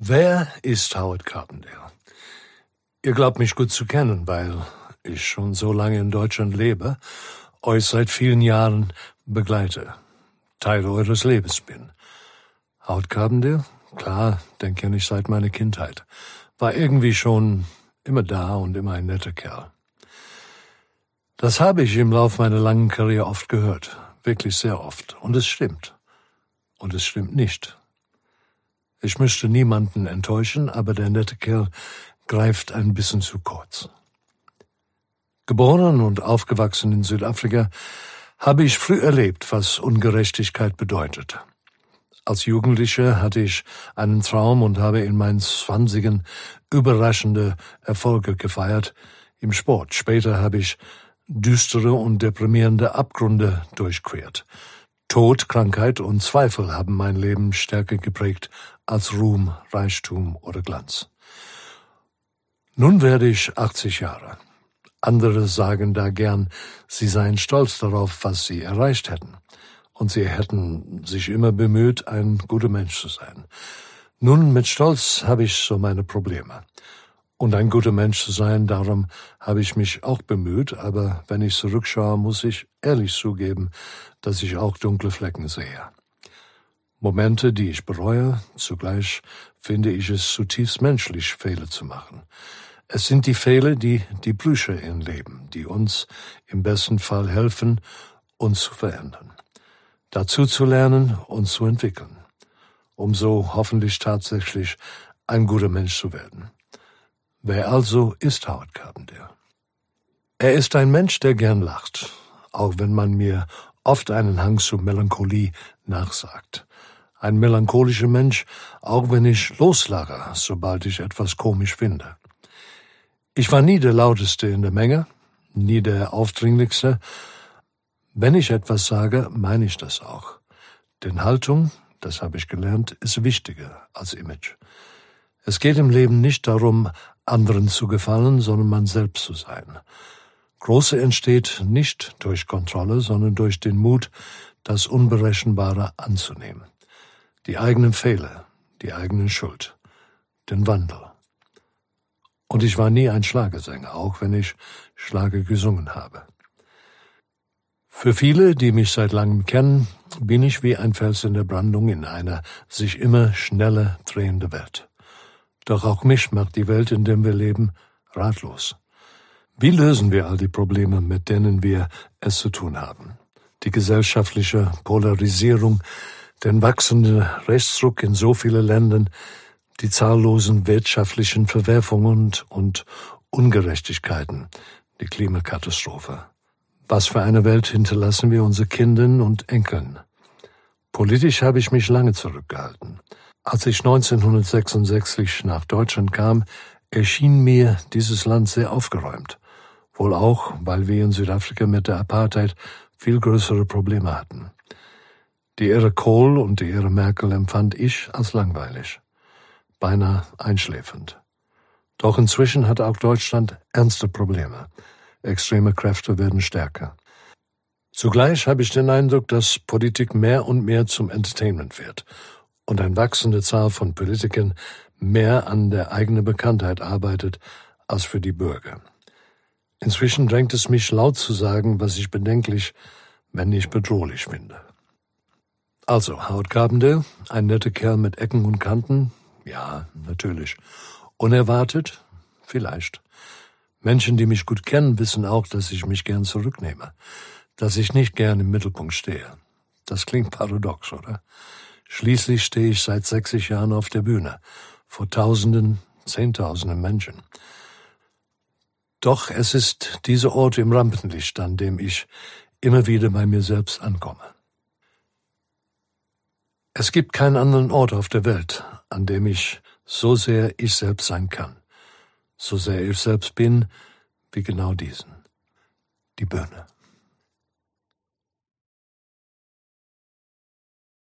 Wer ist Howard Carpendale? Ihr glaubt mich gut zu kennen, weil ich schon so lange in Deutschland lebe, euch seit vielen Jahren begleite, Teil eures Lebens bin. Howard Carpendale? Klar, den kenne ich seit meiner Kindheit. War irgendwie schon immer da und immer ein netter Kerl. Das habe ich im Lauf meiner langen Karriere oft gehört, wirklich sehr oft. Und es stimmt. Und es stimmt nicht. Ich möchte niemanden enttäuschen, aber der nette Kerl greift ein bisschen zu kurz. Geboren und aufgewachsen in Südafrika habe ich früh erlebt, was Ungerechtigkeit bedeutet. Als Jugendlicher hatte ich einen Traum und habe in meinen 20ern überraschende Erfolge gefeiert im Sport. Später habe ich düstere und deprimierende Abgründe durchquert. Tod, Krankheit und Zweifel haben mein Leben stärker geprägt als Ruhm, Reichtum oder Glanz. Nun werde ich 80 Jahre. Andere sagen da gern, sie seien stolz darauf, was sie erreicht hätten. Und sie hätten sich immer bemüht, ein guter Mensch zu sein. Nun, mit Stolz habe ich so meine Probleme. Und ein guter Mensch zu sein, darum habe ich mich auch bemüht, aber wenn ich zurückschaue, muss ich ehrlich zugeben, dass ich auch dunkle Flecken sehe. Momente, die ich bereue, zugleich finde ich es zutiefst menschlich, Fehler zu machen. Es sind die Fehler, die Brüche im Leben, die uns im besten Fall helfen, uns zu verändern, dazu zu lernen und zu entwickeln, um so hoffentlich tatsächlich ein guter Mensch zu werden. Wer also ist Howard Carpendale? Er ist ein Mensch, der gern lacht, auch wenn man mir oft einen Hang zur Melancholie nachsagt. Ein melancholischer Mensch, auch wenn ich loslache, sobald ich etwas komisch finde. Ich war nie der Lauteste in der Menge, nie der Aufdringlichste. Wenn ich etwas sage, meine ich das auch. Denn Haltung, das habe ich gelernt, ist wichtiger als Image. Es geht im Leben nicht darum, anderen zu gefallen, sondern man selbst zu sein. Große entsteht nicht durch Kontrolle, sondern durch den Mut, das Unberechenbare anzunehmen. Die eigenen Fehler, die eigene Schuld, den Wandel. Und ich war nie ein Schlagersänger, auch wenn ich Schlager gesungen habe. Für viele, die mich seit langem kennen, bin ich wie ein Fels in der Brandung in einer sich immer schneller drehenden Welt. Doch auch mich macht die Welt, in der wir leben, ratlos. Wie lösen wir all die Probleme, mit denen wir es zu tun haben? Die gesellschaftliche Polarisierung, den wachsenden Rechtsruck in so vielen Ländern, die zahllosen wirtschaftlichen Verwerfungen und Ungerechtigkeiten, die Klimakatastrophe. Was für eine Welt hinterlassen wir unseren Kindern und Enkeln? Politisch habe ich mich lange zurückgehalten. Als ich 1966 nach Deutschland kam, erschien mir dieses Land sehr aufgeräumt. Wohl auch, weil wir in Südafrika mit der Apartheid viel größere Probleme hatten. Die Ära Kohl und die Ära Merkel empfand ich als langweilig, beinahe einschläfernd. Doch inzwischen hat auch Deutschland ernste Probleme. Extreme Kräfte werden stärker. Zugleich habe ich den Eindruck, dass Politik mehr und mehr zum Entertainment wird und eine wachsende Zahl von Politikern mehr an der eigenen Bekanntheit arbeitet als für die Bürger. Inzwischen drängt es mich, laut zu sagen, was ich bedenklich, wenn nicht bedrohlich finde. Also, Howard Carpendale, ein netter Kerl mit Ecken und Kanten? Ja, natürlich. Unerwartet? Vielleicht. Menschen, die mich gut kennen, wissen auch, dass ich mich gern zurücknehme, dass ich nicht gern im Mittelpunkt stehe. Das klingt paradox, oder? Schließlich stehe ich seit 60 Jahren auf der Bühne, vor Tausenden, Zehntausenden Menschen. Doch es ist dieser Ort im Rampenlicht, an dem ich immer wieder bei mir selbst ankomme. Es gibt keinen anderen Ort auf der Welt, an dem ich so sehr ich selbst sein kann, so sehr ich selbst bin, wie genau diesen, die Bühne.